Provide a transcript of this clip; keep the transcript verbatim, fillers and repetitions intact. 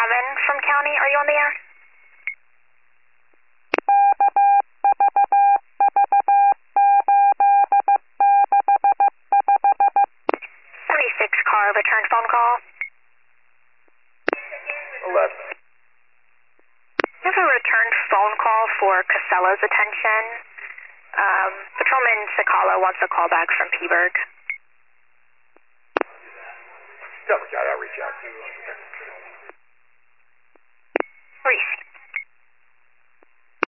seven from county. Are you on the air? seventy-six car, return phone call. eleven. We have a returned phone call for Casella's attention. Um, Patrolman Sakala wants a call back from Peaburg.